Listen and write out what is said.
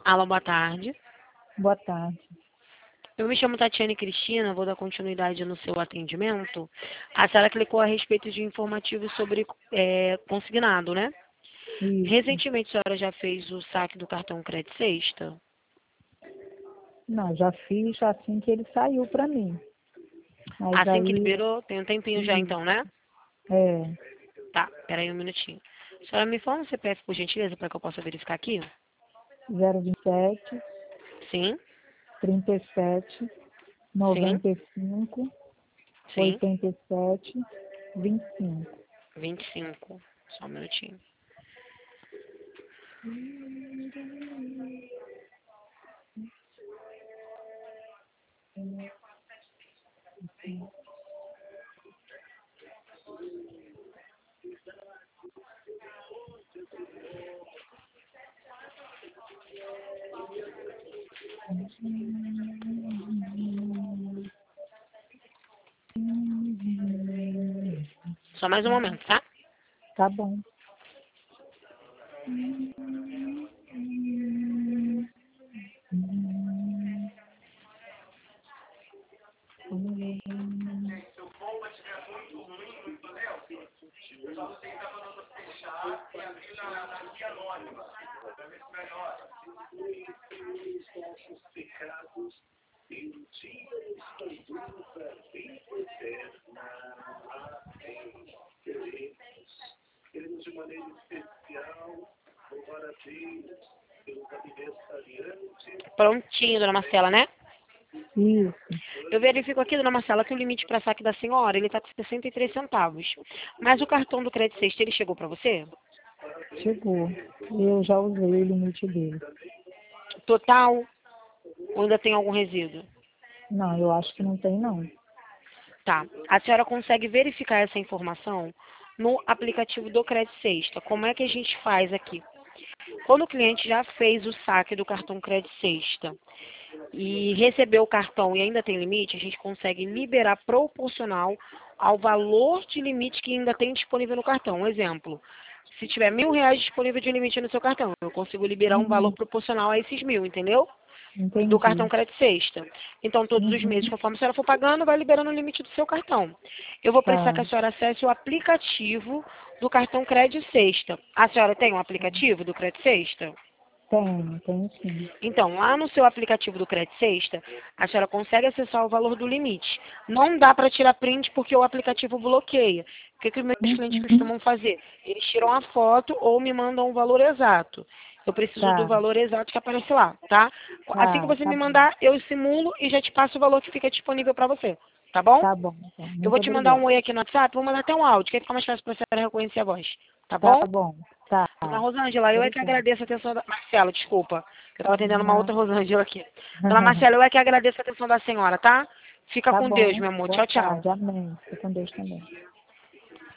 Alô, boa tarde. Boa tarde. Eu me chamo Tatiane Cristina, vou dar continuidade no seu atendimento. A senhora clicou a respeito de informativos sobre consignado, né? Isso. Recentemente a senhora já fez o saque do cartão Crédito Sexta? Não, já fiz assim que ele saiu para mim. Mas Assim que aí, liberou, tem um tempinho já isso. então, né? É, Tá, peraí um minutinho. A senhora me fala o CPF, por gentileza, para que eu possa verificar aqui? 027, Sim, 37, sim, 95, sim. 87, 25. 25. Só um minutinho. Só mais um momento, tá? Tá bom. Prontinho, dona Marcela, né? Isso. Eu verifico aqui, dona Marcela, que o limite para saque da senhora, ele está com 63 centavos. Mas o cartão do Crédito Sexta, ele chegou para você? Chegou. Eu já usei o limite dele. Total? Ou ainda tem algum resíduo? Não, eu acho que não tem, não. Tá. A senhora consegue verificar essa informação no aplicativo do Crédito Sexta. Como é que a gente faz aqui? Quando o cliente já fez o saque do cartão Crédito Sexta e recebeu o cartão e ainda tem limite, a gente consegue liberar proporcional ao valor de limite que ainda tem disponível no cartão. Um exemplo, se tiver R$ 1.000 disponível de limite no seu cartão, eu consigo liberar um valor Uhum. proporcional a esses 1.000, entendeu? Do cartão Entendi. Crédito Sexta. Então, todos os meses, Uhum. conforme a senhora for pagando, vai liberando o limite do seu cartão. Eu vou precisar Tá. que a senhora acesse o aplicativo do cartão Crédito Sexta. A senhora tem um aplicativo do Crédito Sexta? Tenho sim. Então, lá no seu aplicativo do Crédito Sexta, a senhora consegue acessar o valor do limite. Não dá para tirar print porque o aplicativo bloqueia. O que, que os meus clientes Uhum. costumam fazer? Eles tiram a foto ou me mandam o valor exato. Eu preciso do Tá, valor exato que aparece lá, tá? Assim que você tá me bom. mandar, eu simulo e já te passo o valor que fica disponível para você, tá bom? Tá bom, então. Eu vou Muito te mandar um obrigada. oi aqui no WhatsApp, vou mandar até um áudio, que aí fica mais fácil para você reconhecer a voz, tá Tá bom? bom. Tá. Dona Rosângela, eu é que Obrigada. agradeço a atenção da... Marcela, desculpa. Eu estava atendendo uma outra Não. Rosângela aqui. Dona Marcela, eu é que agradeço a atenção da senhora, tá? Fica Tá com Deus, bom. meu amor. Boa Tchau, tchau. tarde. Amém. Fique com Deus também.